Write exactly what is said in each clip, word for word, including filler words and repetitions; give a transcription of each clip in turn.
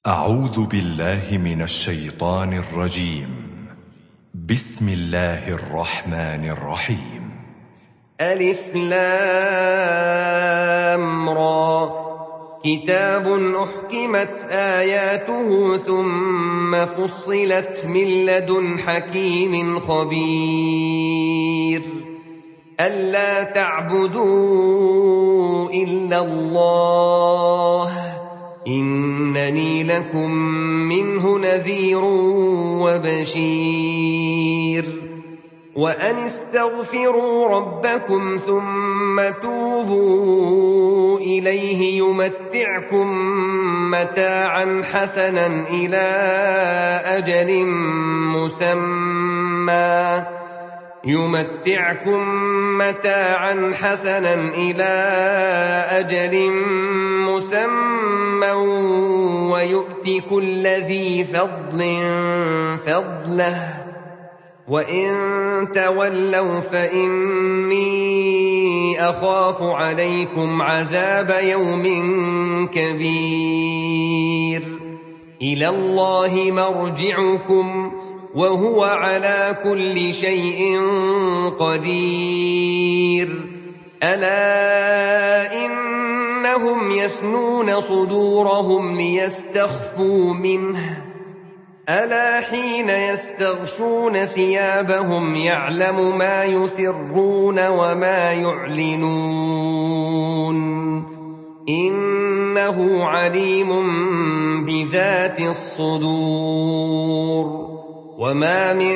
أعوذ بالله من الشيطان الرجيم. بسم الله الرحمن الرحيم. ألف لام را كتاب أحكمت آياته ثم فصلت من لدن حكيم خبير ألا تعبدوا إلا الله إنني لكم منه نذير وبشير وأن استغفروا ربكم ثم توبوا إليه يمتعكم متاعا حسنا إلى أجل مسمى يمتعكم متاعا حسنا إلى أجل مسمى ويؤتي كل ذي فضل فضله وإن تولوا فإني أخاف عليكم عذاب يوم كبير إلى الله مرجعكم وهو على كل شيء قدير ألا إنهم يثنون صدورهم ليستخفوا منه ألا حين يستغشون ثيابهم يعلم ما يسرون وما يعلنون إنه عليم بذات الصدور وما من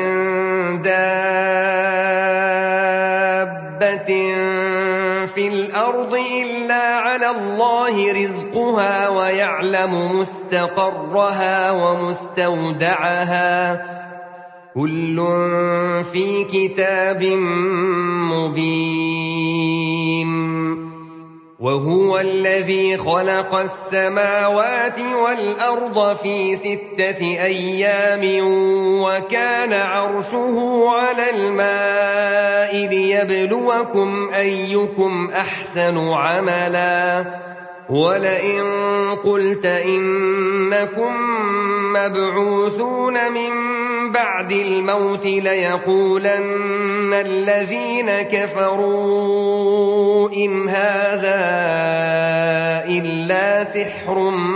دابة في الأرض إلا على الله رزقها ويعلم مستقرها ومستودعها كل في كتاب مبين وهو الذي خلق السماوات والأرض في ستة أيام وكان عرشه على الماء ليبلوكم أيكم أحسن عملا ولئن قلت إنكم مبعوثون من بعد الموت ليقولن الذين كفروا إن هذا إلا سحر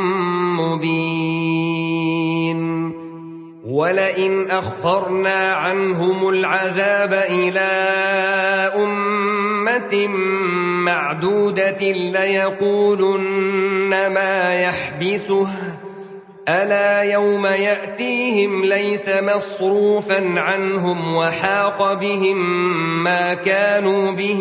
مبين ولئن أخرنا عنهم العذاب إلى أمة معدودة ليقولن ما يحبسه ألا يوم يأتيهم ليس مصروفا عنهم وحاق بهم ما كانوا به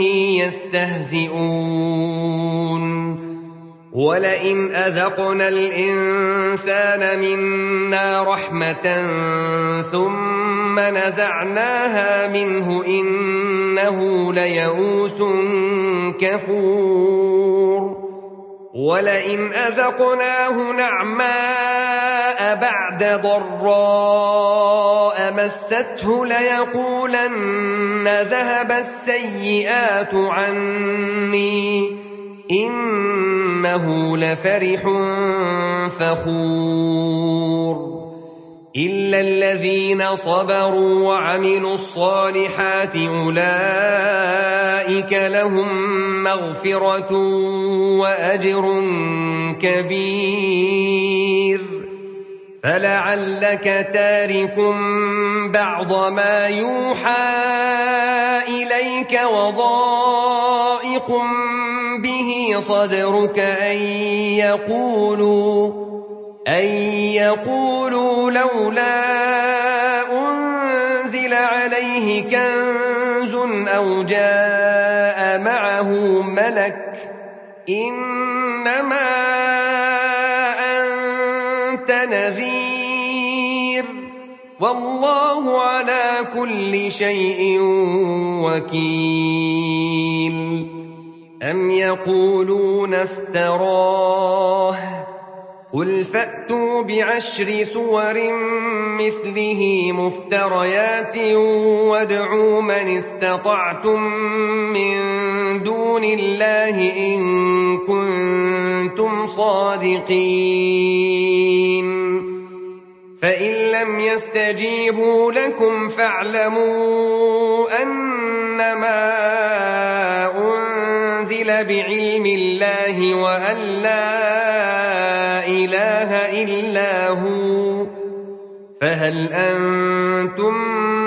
يستهزئون ولئن أذقنا الإنسان منا رحمة ثم نزعناها منه إنه ليئوس كفور ولئن أذقناه نعماء بعد ضراء مسته ليقولن ذهب السيئات عني إنه لفرح فخور إلا الذين صبروا وعملوا الصالحات أولئك لهم مغفرة وأجر كبير فلعلك تارك بعض ما يوحى إليك وضائق به صدرك أن يقولوا أن يقولوا لولا أنزل عليه كنز أو جاء معه ملك إنما أنت نذير والله على كل شيء وكيل أم يقولون افتراه قل فأتوا بعشر سور مثله مفتريات وادعوا من استطعتم من دون الله إن كنتم صادقين فإن لم يستجيبوا لكم فاعلموا أنما أنزل بعلم الله وأن لا إله إلا هو فهل أنتم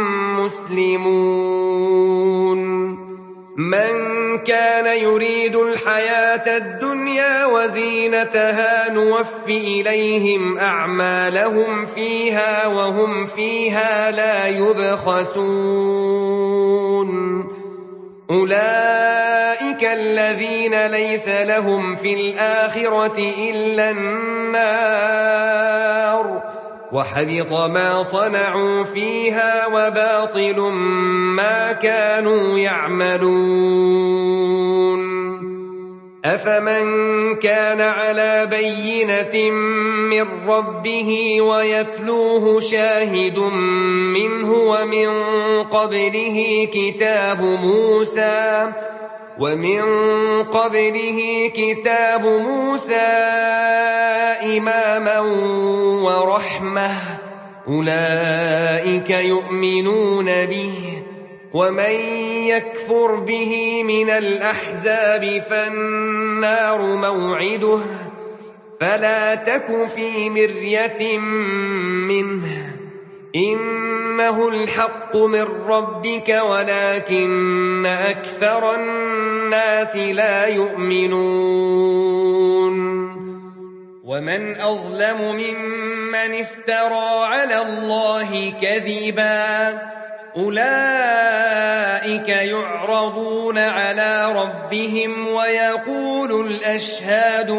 مسلمون من كان يريد الحياة الدنيا وزينتها نوف إليهم أعمالهم فيها وهم فيها لا يبخسون أولئك الذين ليس لهم في الآخرة إلا النار وحبط ما صنعوا فيها وباطل ما كانوا يعملون أفمن كان على بينة من ربه ويتلوه شاهد منه ومن قبله كتاب موسى ومن قبله كتاب موسى إماما ورحمة أولئك يؤمنون به ومن يكفر به من الأحزاب فالنار موعده فلا تك في مرية منه إنه الحق من ربك ولكن أكثر الناس لا يؤمنون ومن أظلم ممن افترى على الله كذبا أولئك يعرضون على ربهم ويقول الأشهاد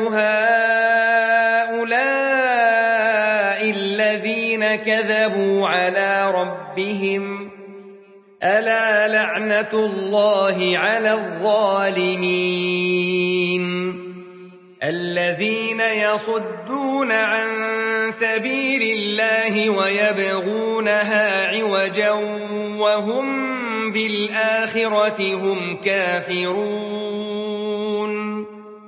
هؤلاء الذين كذبوا على ربهم ألا لعنة الله على الظالمين الذين يصدون عن سبيل الله ويبغونها عوجا وهم بالآخرة هم كافرون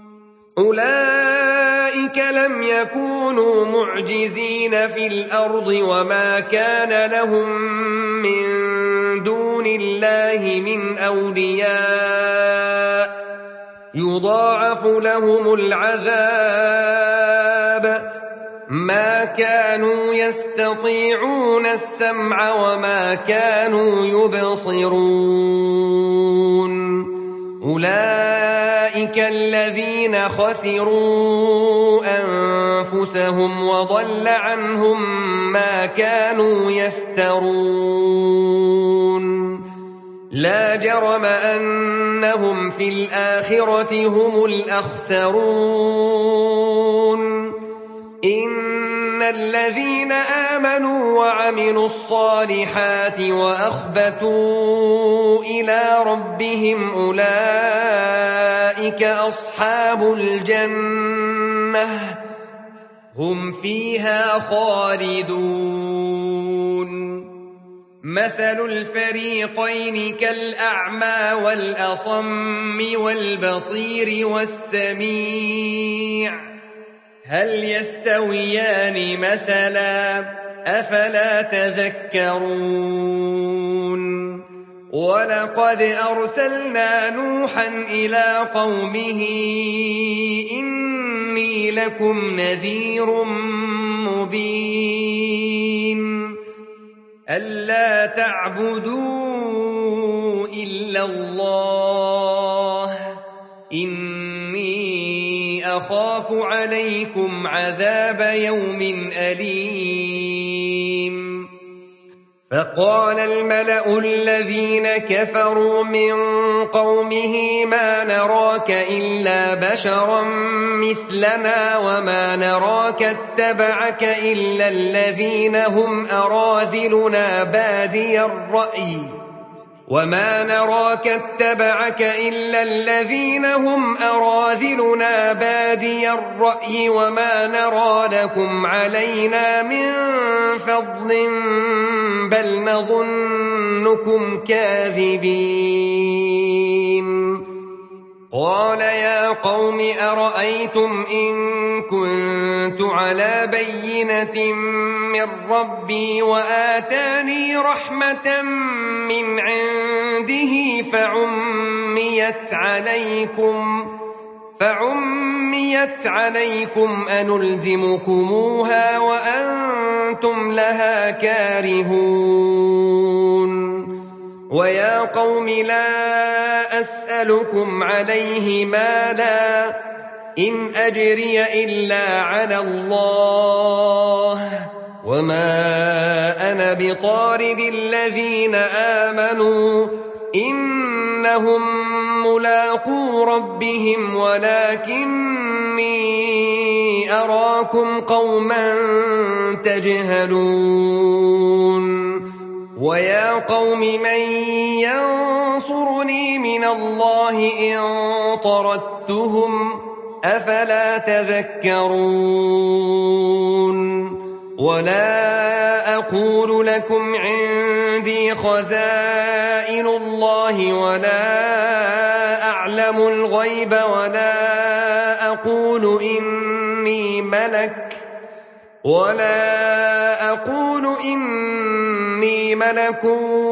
أولئك لم يكونوا معجزين في الأرض وما كان لهم من دون الله من أولياء يضاعف لهم العذاب ما كانوا يستطيعون السمع وما كانوا يبصرون أولئك الذين خسروا أنفسهم وضل عنهم ما كانوا يفترون لا جرم أنهم في الآخرة هم الأخسرون إن الذين آمنوا وعملوا الصالحات وأخبتوا إلى ربهم أولئك أصحاب الجنة هم فيها خالدون مثل الفريقين كالأعمى والأصم والبصير والسميع هل يستويان مثلا أفلا تذكرون ولقد أرسلنا نوحا إلى قومه إني لكم نذير مبين ألا تعبدوا إلا الله إني أخاف عليكم عذاب يوم أليم فقال الملأ الذين كفروا من قومه ما نراك إلا بشرا مثلنا وما نراك اتبعك إلا الذين هم أراذلنا بادي الرأي وما نراك اتبعك إلا الذين هم أراذلنا بادي الرأي وما نرى لكم علينا من فضل بل نظنكم كاذبين قال يا قوم أرأيتم إن كنت على بينة من ربي وآتاني رحمة من عنده فعميت عليكم فعميت عليكم أنلزمكموها وأنتم لها كارهون ويا قوم لا أسألكم عليه مالا إن أجري إلا على الله وما أنا بطارد الذين آمنوا إنهم ملاقو ربهم ولكني أراكم قوما تجهلون ويا قوم من ينصرني من الله إن طردتهم أفلا تذكرون ولا أقول لكم عندي خزائن الله ولا أعلم الغيب ولا أقول إني ملك ولا أقول إني ملك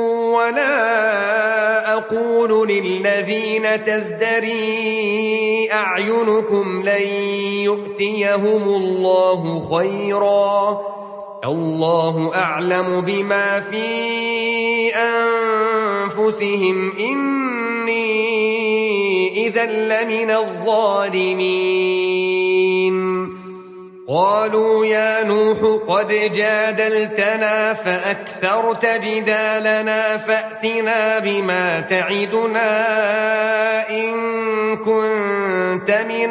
ولا أقول للذين تزدري أعينكم لن يؤتيهم الله خيرا الله أعلم بما في أنفسهم إني إذا لمن الظالمين قالوا يا نوح قد جادلتنا فأكثرت جدالنا فأتنا بما تعدنا إن كنت من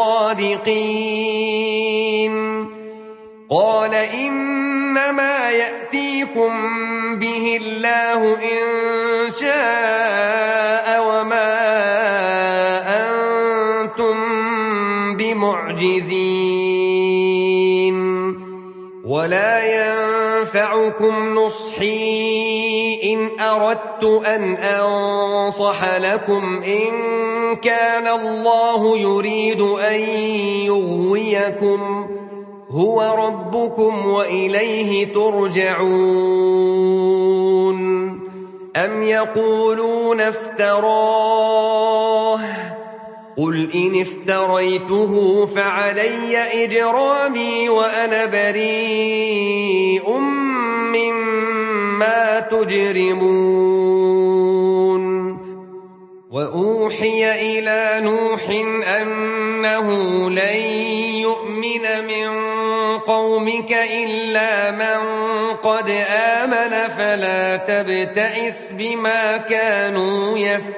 الصادقين قال إنما يأتيكم به الله إن شاء وما أنتم بمعجزين ولا ينفعكم نصحي إن أردت أن أنصح لكم إن كان الله يريد أن يغويكم هو ربكم وإليه ترجعون أم يقولون افتراه قل إن افتريته فعلي إجرامي وأنا بريء مما تجرمون وأوحي إلى نوح أنه لن يؤمن من قومك إلا من قد آمن فلا تبتئس بما كانوا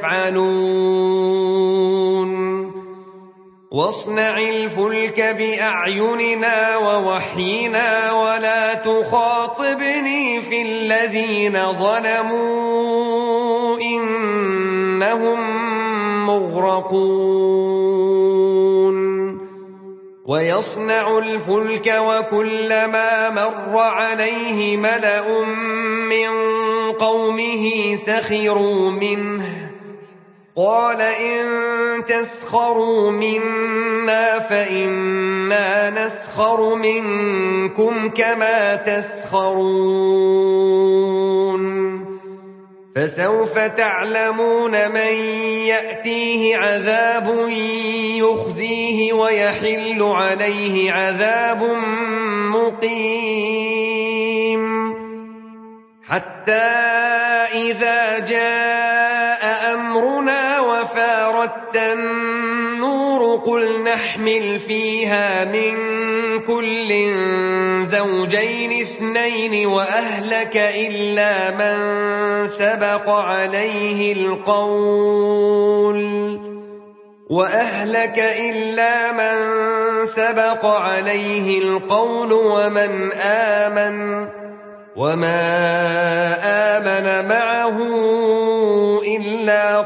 يفعلون واصنع الفلك بأعيننا ووحينا ولا تخاطبني في الذين ظلموا إنهم مغرقون ويصنع الفلك وكلما مر عليه ملأ من قومه سخروا منه قال إن تسخروا منا فإنا نسخر منكم كما تسخرون فسوف تعلمون من يأتيه عذاب يخزيه ويحل عليه عذاب مقيم حتى إذا جاء أمرنا وفارت النور قل نحمل فيها من كل زوجين اثنين وأهلك إلا من سبق عليه القول وأهلك إلا من سبق عليه القول ومن آمن وما آمن معه إلا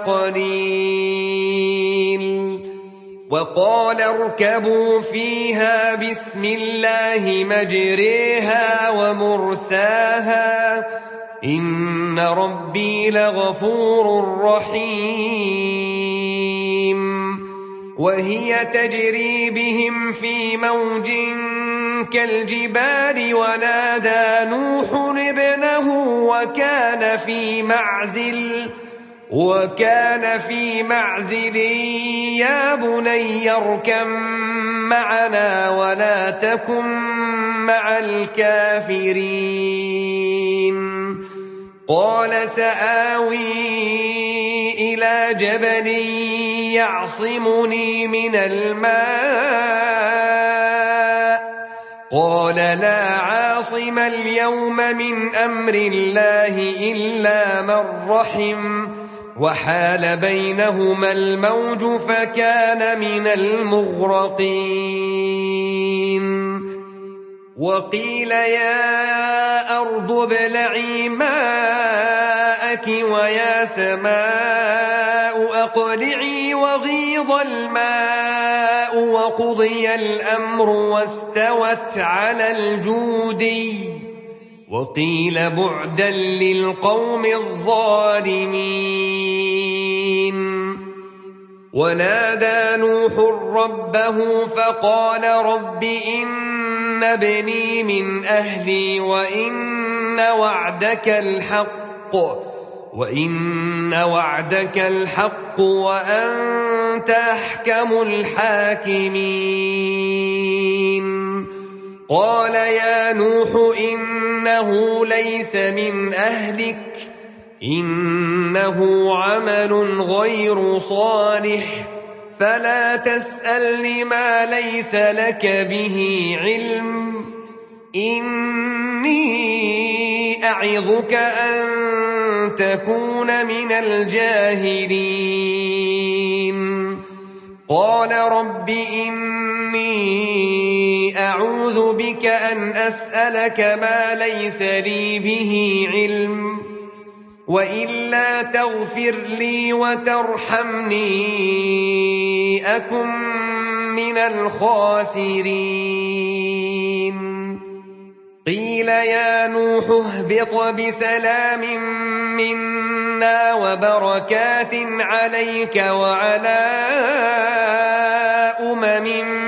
قليل وقال اركبوا فيها بسم الله مجريها ومرساها إن ربي لغفور رحيم وهي تجري بهم في موج كالجبال ونادى نوح ابنه وكان في معزل وكان في معزل يا بني اركب معنا ولا تكن مع الكافرين قال سآوي إلى جبل يعصمني من الماء قال لا عاصم اليوم من أمر الله إلا من رحم وحال بينهما الموج فكان من المغرقين وقيل يا أرض ابلعي ماءك ويا سماء أقلعي وغيض الماء وقضي الأمر واستوت على الجودي وقيل بعدا للقوم الظالمين ونادى نوح ربه فقال رب إن ابني من أهلي وإن وعدك الحق وإن وعدك الحق وأنت أحكم الحاكمين قال يا نوح إنه ليس من أهلك إنه عمل غير صالح فلا تسألني ما ليس لك به علم إني أعظك أن تكون من الجاهلين قال رب إني أعوذ بك أن أسألك ما ليس لي به علم وإلا تغفر لي وترحمني أكن من الخاسرين قيل يا نوح اهبط بسلام منا وبركات عليك وعلى أمم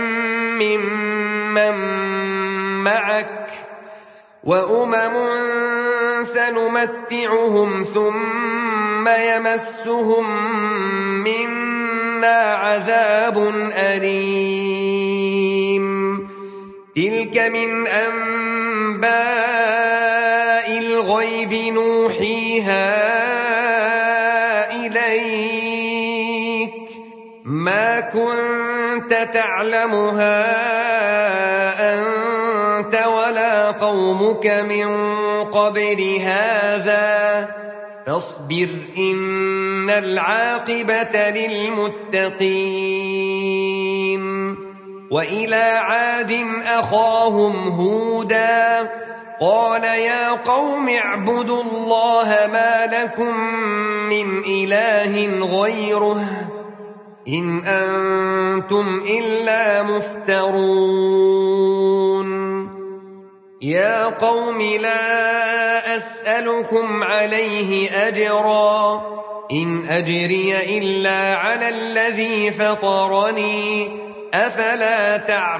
ممن معك وأمم سنمتعهم ثم يمسهم منا عذاب أليم تلك من أنباء الغيب نوحيها إليك ما كنت تعلمها أنت ولا قومك من قبل هذا فاصبر إن العاقبة للمتقين وإلى عاد أخاهم هودا قال يا قوم اعبدوا الله ما لكم من إله غيره إن أنتم إلا مفترون يا قوم لا أسألكم عليه أجرا إن أجري إلا على الذي فطرني أفلا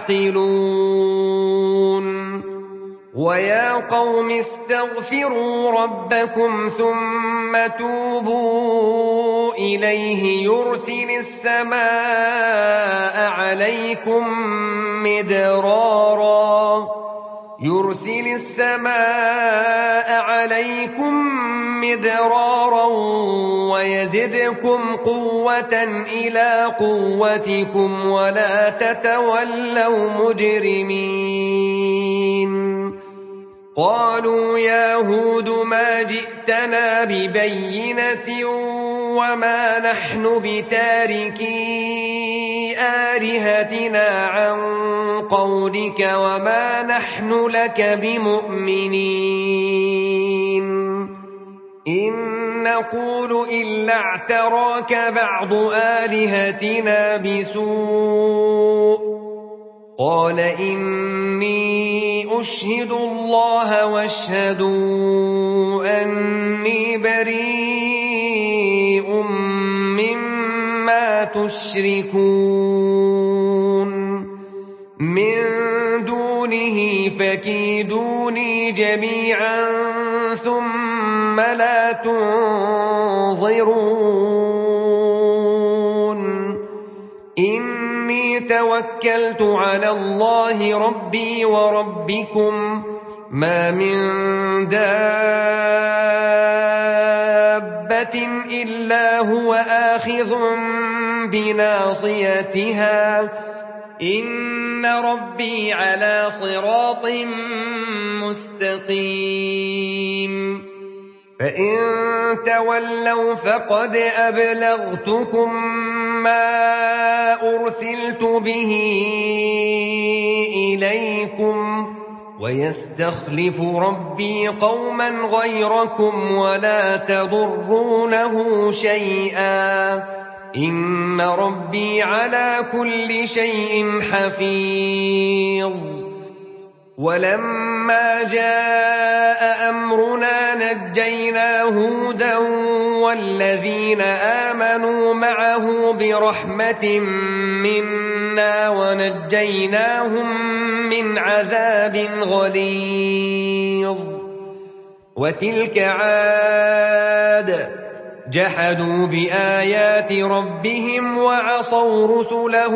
تعقلون ويا قوم استغفروا ربكم ثم توبوا إليه يرسل السماء عليكم مدرارا يرسل السماء عليكم مدرارا ويزدكم قوة إلى قوتكم ولا تتولوا مجرمين قالوا يا هود ما جئتنا ببينة وما نحن بتاركي آلهتنا عن قولك وما نحن لك بمؤمنين إن نقول إلا اعتراك بعض آلهتنا بسوء قال إني أشهد الله واشهدوا أني بريء مما تشركون من دونه فكيدوني جميعا ثم لا تنظرون إني توكلت على الله ربي وربكم ما من دابة إلا هو آخذ بناصيتها إن ربي على صراط مستقيم فإن تولوا فقد أبلغتكم ما أرسلت به إليكم ويستخلف ربي قوما غيركم ولا تضرونه شيئا إن ربي على كل شيء حفيظ ولما جاء أمرنا نجينا هودا والذين آمنوا معه برحمة منا ونجيناهم من عذاب غليظ وتلك عاد جحدوا بآيات ربهم وعصوا رسله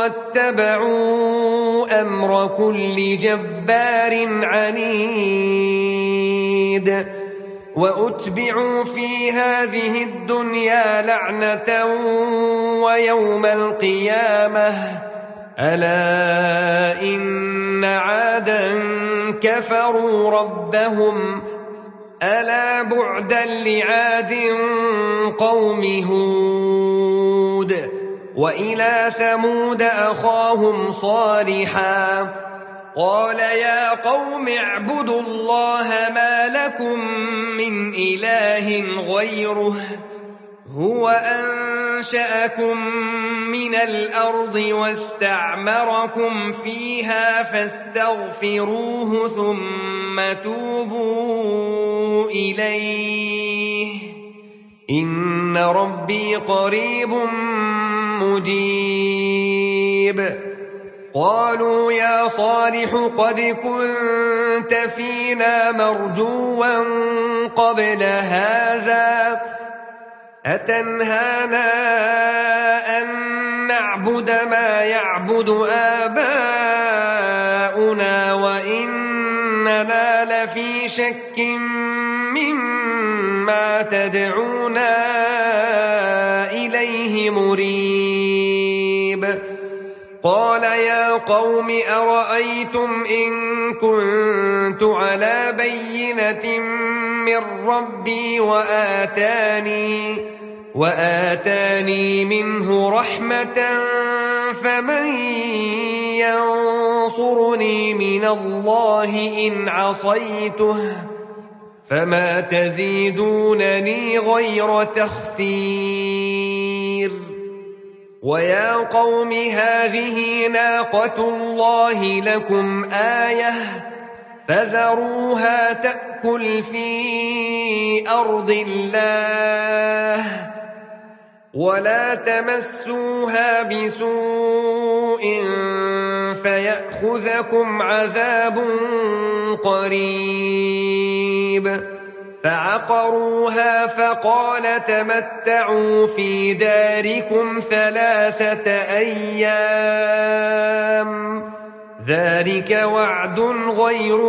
واتبعوا أمر كل جبار عنيد وأتبعوا في هذه الدنيا لعنة ويوم القيامة ألا إن عادا كفروا ربهم ألا بعدا لعاد قوم هود وإلى ثمود أخاهم صالحا قال يا قوم اعبدوا الله ما لكم من إله غيره هو أنشأكم من الأرض واستعمركم فيها فاستغفروه ثم توبوا إليه إن ربي قريب مجيب قالوا يا صالح قد كنت فينا مرجوا قبل هذا أتنهانا أن نعبد ما يعبد آباؤنا وإننا لفي شك مما تدعونا إليه مريب قال يا قوم أرأيتم إن كنت على بينة من ربي وآتاني وآتاني منه رحمة فمن ينصرني من الله إن عصيته فما تزيدونني غير تخسير ويا قوم هذه ناقة الله لكم آية فذروها تأكل في أرض الله ولا تمسوها بسوء فيأخذكم عذاب قريب فعقروها فقال تمتعوا في داركم ثلاثة أيام ذلك وعد غير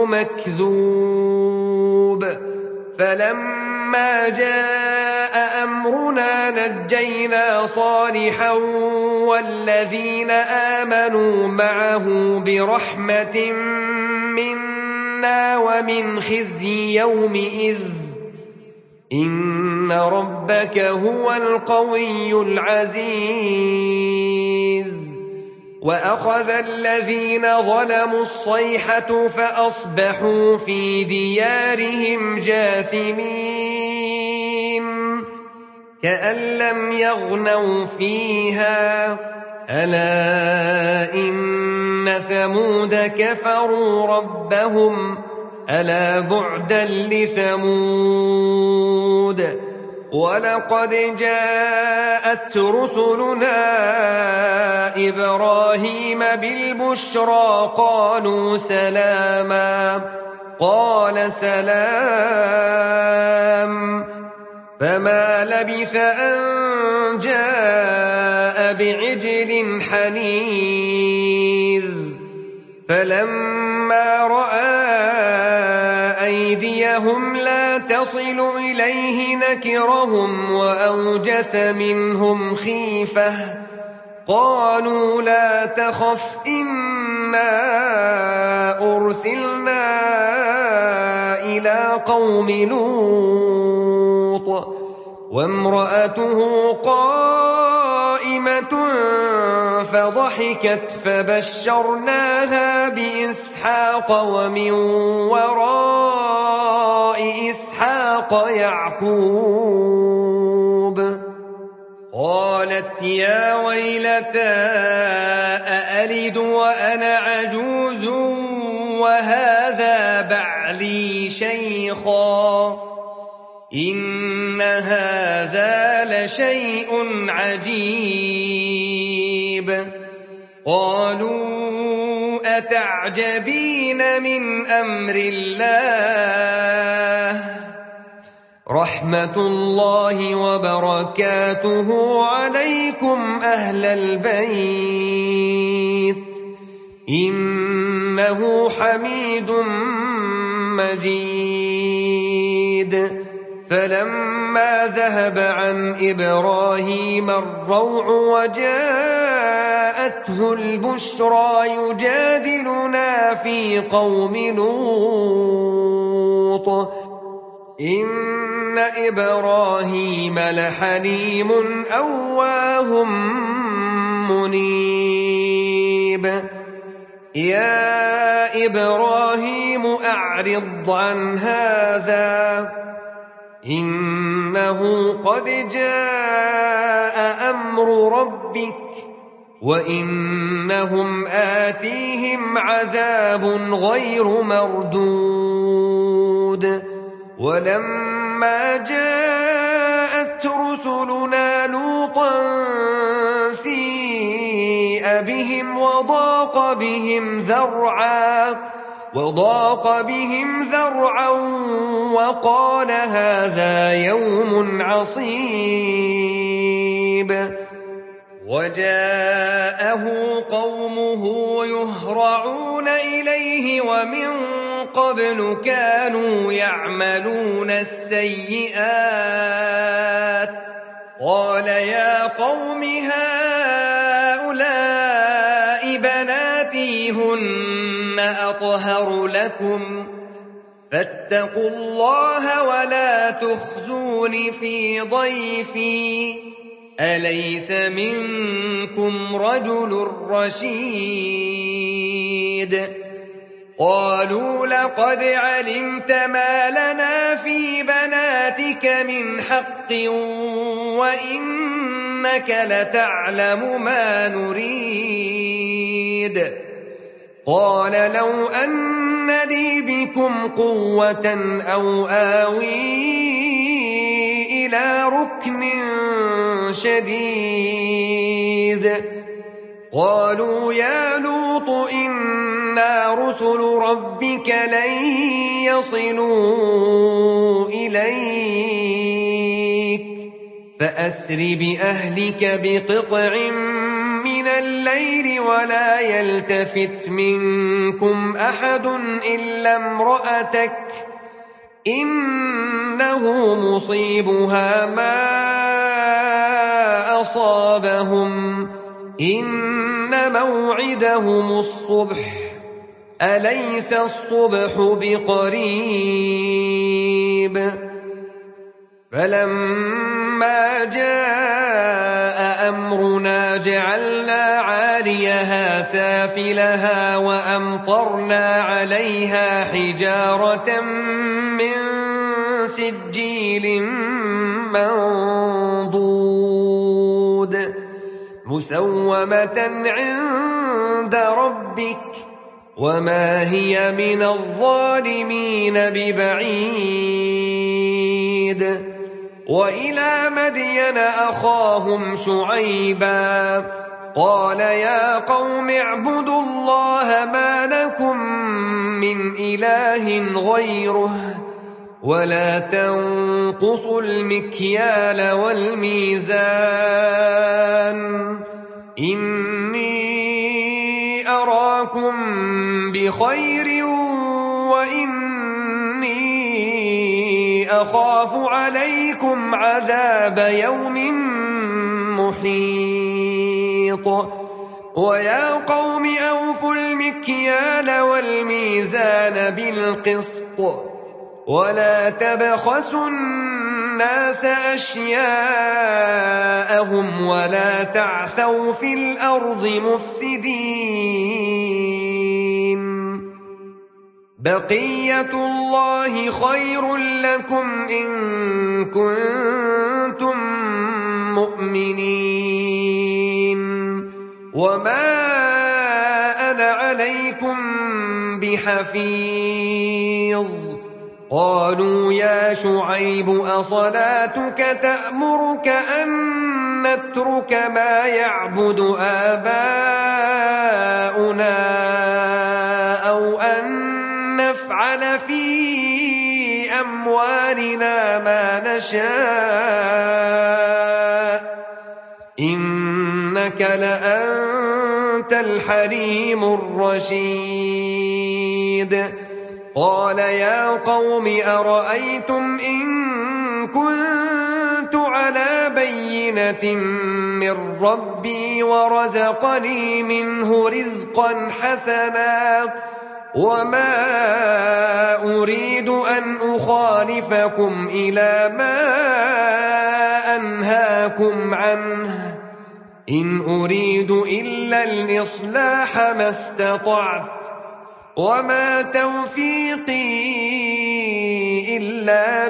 مكذوب فلما جاء أمرنا نجينا صالحا والذين آمنوا معه برحمة منا ومن خزي يومئذ إن ربك هو القوي العزيز وأخذ الذين ظلموا الصيحة فأصبحوا في ديارهم جاثمين كأن لم يغنوا فيها ألا إن ثمود كفروا ربهم ألا بعدا لثمود ولقد جاءت رسلنا إبراهيم بالبشرى قالوا سلاما قال سلام فما لبث أن جاء بعجل حنيذ فلما رأى أيديهم لا تصل إليه نكرهم وأوجس منهم خيفة قالوا لا تخف إنا أرسلنا إلى قوم لوط وامرأته قائمة فضحكت فبشرناها بإسحاق ومن وراء إسحاق يعقوب قالت يا ويلتى أألد وأنا عجوز وهذا بعلي شيخا إن هذا لشيء عجيب قالوا أتعجبين من أمر الله رحمة الله وبركاته عليكم أهل البيت إنه حميد مجيد فلما ذهب عن إبراهيم الروع وجاءته البشرى يجادلنا في قوم لوط إن إبراهيم لحليم أواه منيب يا إبراهيم أعرض عن هذا إنه قد جاء أمر ربك وإنهم آتيهم عذاب غير مردود ولما جاءت رسلنا لوطا سيء بهم وضاق بهم ذرعا وضاق بهم ذرعا وقال هذا يوم عصيب وجاءه قومه يهرعون إليه ومن قبل كانوا يعملون السيئات قال يا قوم هؤلاء بناتي هن أطهر لكم فاتقوا الله ولا تخزون في ضيفي أليس منكم رجل رشيد قالوا لقد علمت ما لنا في بناتك من حق وإنك لتعلم ما نريد قال لو أن لي بكم قوة أو آوي إلى ركن شديد قالوا يا لوط إنا رسل ربك لن يصلوا إليك فأسر بأهلك بقطع من الليل ولا يلتفت منكم أحد إلا امرأتك إنه مصيبها ما أصابهم إن موعدهم الصبح أليس الصبح بقريب فلما جاء أمرنا جعلنا عاليها سافلها وأمطرنا عليها حجارة من سجيل منضود مسومة عند ربك وما هي من الظالمين ببعيد وإلى مدين أخاهم شعيبا قال يا قوم اعبدوا الله ما لكم من إله غيره ولا تنقصوا المكيال والميزان إني أراكم بخير وإني أخاف عليكم عذاب يوم محيط ويا قوم أوفوا المكيال والميزان بالقسط ولا تبخسوا الناس أشياءهم ولا تعثوا في الأرض مفسدين بقية الله خير لكم إن كنتم مؤمنين وما أنا عليكم بحفيظ قالوا يا شعيب أصلاتك تأمرك أن نترك ما يعبد آباؤنا أو أن نفعل في أموالنا ما نشاء إنك لأنت الحليم الرشيد قال يا قوم أرأيتم إن كنت على بينة من ربي ورزقني منه رزقا حسنا وما أريد أن أخالفكم إلى ما أنهاكم عنه إن أريد إلا الإصلاح ما استطعت وما توفيقي إلا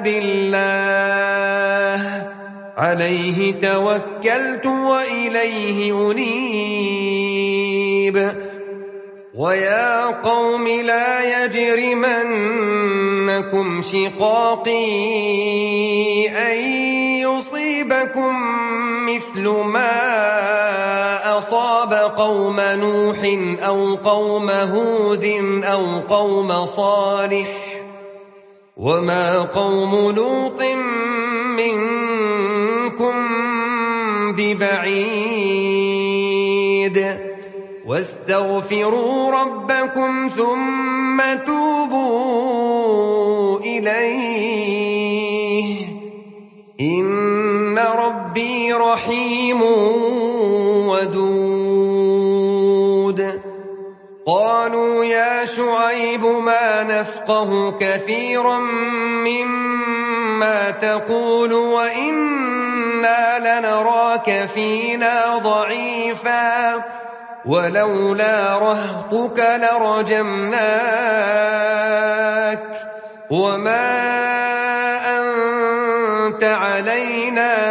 بالله عليه توكلت وإليه أنيب ويا قوم لا يجرمنكم شقاقي أن يصيبكم مثل ما أصاب قوم نوح أو قوم هود أو قوم صالح وما قوم لوط منكم ببعيد واستغفروا ربكم ثم توبوا إليه إن ربي رحيم ودود قالوا يا شعيب ما نفقه كثيرا مما تقول وإنا لنراك فينا ضعيفا ولولا رهطك لرجمناك وما أنت علينا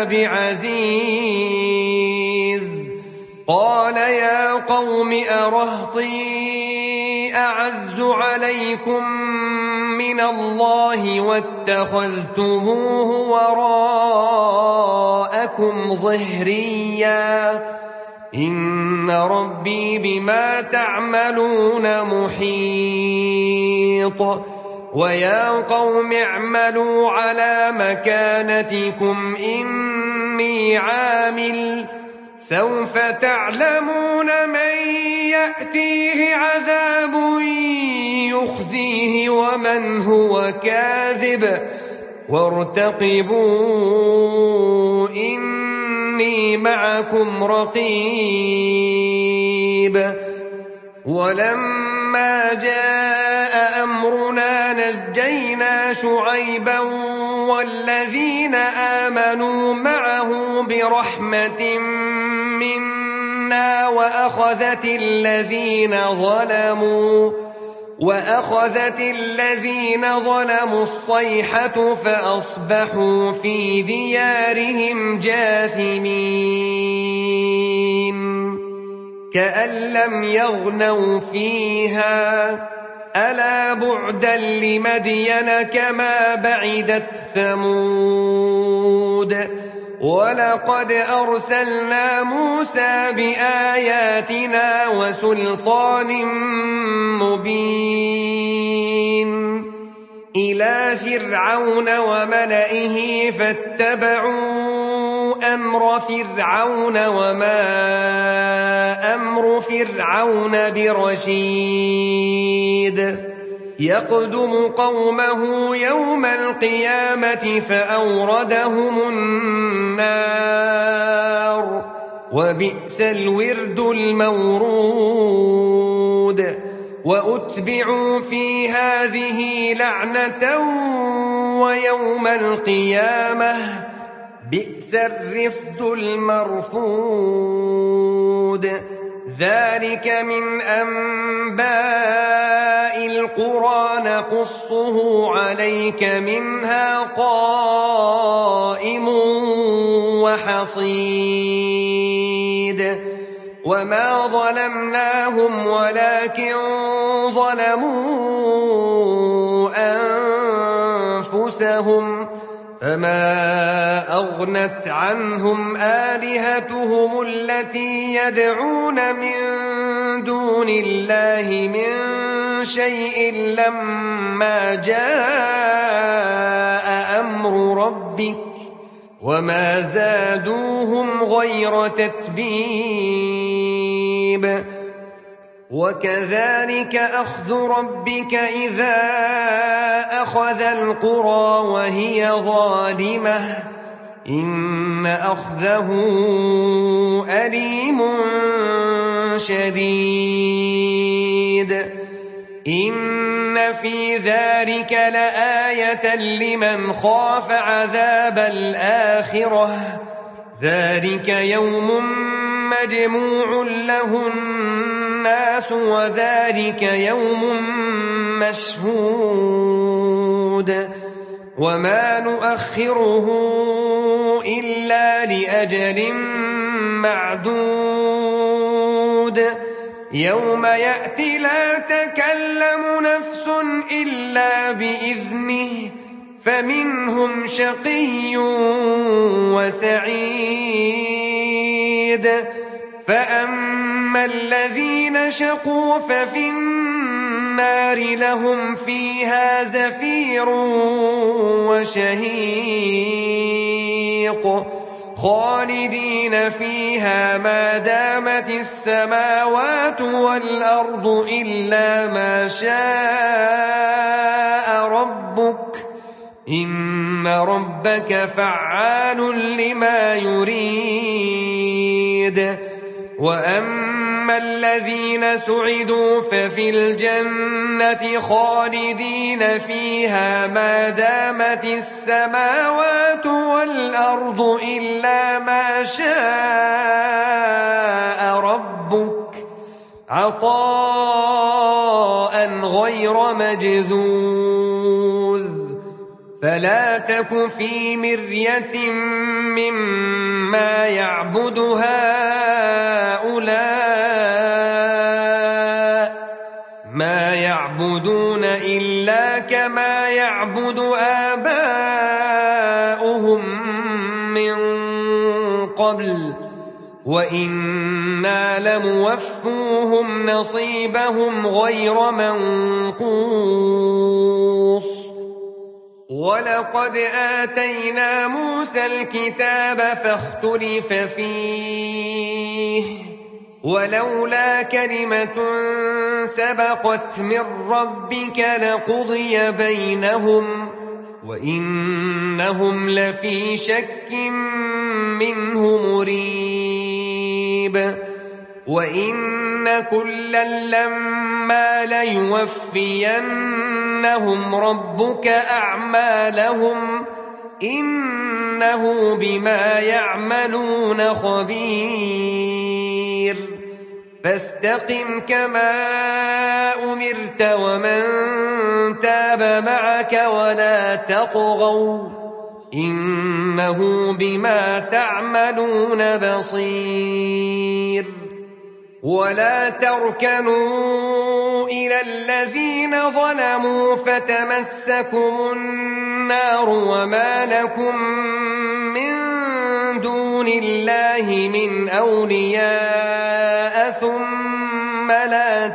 بعزيز قال يا قوم أرهطي أعز عليكم من الله واتخذتموه وراءكم ظهريا إن ربي بما تعملون محيط ويا قوم اعملوا على مكانتكم إني عامل سوف تعلمون من يأتيه عذاب يخزيه ومن هو كاذب وارتقبوا إني معكم رقيب ولما جاء أمرنا نجينا شعيبا والذين آمنوا معه برحمة منا وأخذت الذين ظلموا وأخذت الذين ظلموا الصيحة فأصبحوا في ديارهم جاثمين كأن لم يغنوا فيها ألا بعدا لمدين كما بعدت ثمود ولقد أرسلنا موسى بآياتنا وسلطان مبين إلى فرعون وملئه فاتبعوا أمر فرعون وما أمر فرعون برشيد يقدم قومه يوم القيامة فأوردهم النار وبئس الورد المورود وأتبعوا في هذه لعنة ويوم القيامة بئس الرفد المرفود ذلك من أنباء القرى نقصه عليك منها قائم وحصيد وما ظلمناهم ولكن ظلموا أنفسهم فما أغنت عنهم آلهتهم التي يدعون من دون الله من شيء لما جاء أمر ربك وما زادوهم غير تتبيب وكذلك أخذ ربك إذا أخذ القرى وهي ظالمة إن أخذه أليم شديد إن في ذلك لآية لمن خاف عذاب الآخرة ذلك يوم مجموع له الناس وذلك يوم مشهود وما نؤخره إلا لأجل معدود يوم يأتي لا تكلم نفس إلا بإذنه فمنهم شقي وسعيد فأما الذين شقوا ففي النار لهم فيها زفير وشهيق خالدين فيها ما دامت السماوات والأرض إلا ما شاء ربك إن ربك فعال لما يريد وأما الذين سعدوا ففي الجنة خالدين فيها ما دامت السماوات والأرض إلا ما شاء ربك عطاء غير مجذوذ فلا تك في مرية مما يعبد هؤلاء ما يعبدون إلا كما يعبد آباؤهم من قبل وإنا لموفوهم نصيبهم غير منقوص ولقد آتينا موسى الكتاب فاختلف فيه ولولا كلمة سبقت من ربك لقضي بينهم وإنهم لفي شك منه مريب وإن كلا لما ليوفينهم ربك أعمالهم إنه بما يعملون خبير فاستقم كما أمرت ومن تاب معك ولا تطغوا إنه بما تعملون بصير ولا تركنوا إلى الذين ظلموا فتمسكم النار وما لكم من دون الله من أولياء ثم لا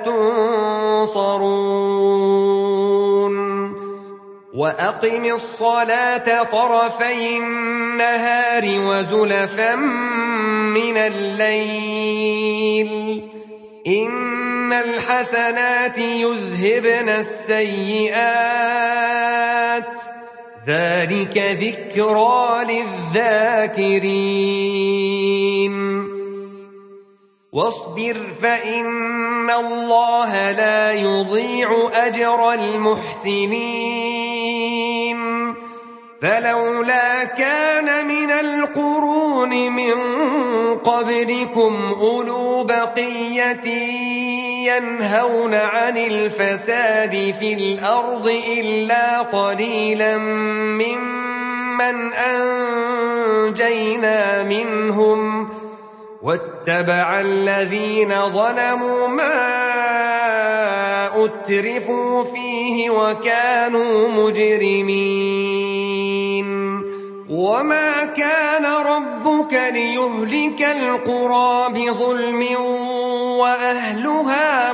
تنصرون وأقم الصلاة طرفي النهار وزلفا من الليل إن الحسنات يذهبن السيئات ذلك ذكرى للذاكرين واصبر فإن الله لا يضيع أجر المحسنين فلولا كان من القرون من قبلكم أولو بقية ينهون عن الفساد في الأرض إلا قليلا ممن أنجينا منهم واتبع الذين ظلموا ما أترفوا فيه وكانوا مجرمين وما كان ربك ليهلك القرى بظلم وأهلها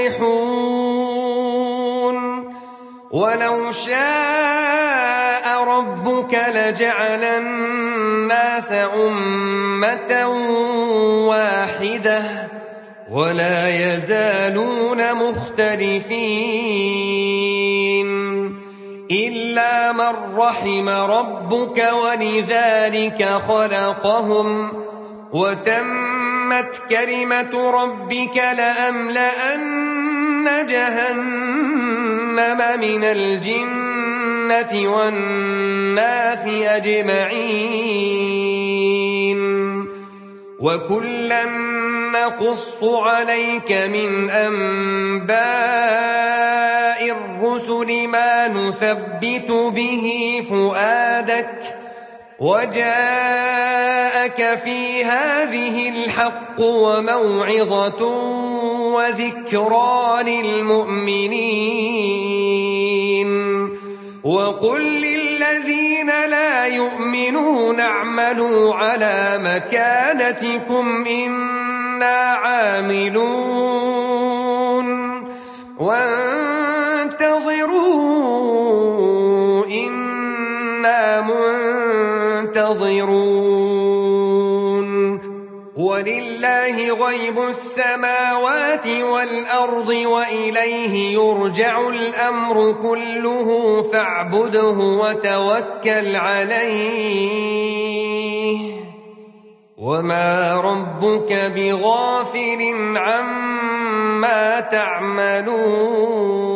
مصلحون ولو شاء ربك لجعل الناس أمة واحدة ولا يزالون مختلفين إلا من رحم ربك ولذلك خلقهم وتمت كلمة ربك لأملأن جهنم من الجنة والناس أجمعين وكلا نقص عليك من أنباء الرسل ما نثبت به فؤادك وجاءك في هذه الحق وموعظة وذكرى للمؤمنين وقل للذين لا يؤمنون اعملوا على مكانتكم إنا عاملون وانتظروا إنا منتظرون ولله غيب السماوات والأرض وإليه يرجع الأمر كله فاعبده وتوكل عليه وما ربك بغافل عما تعملون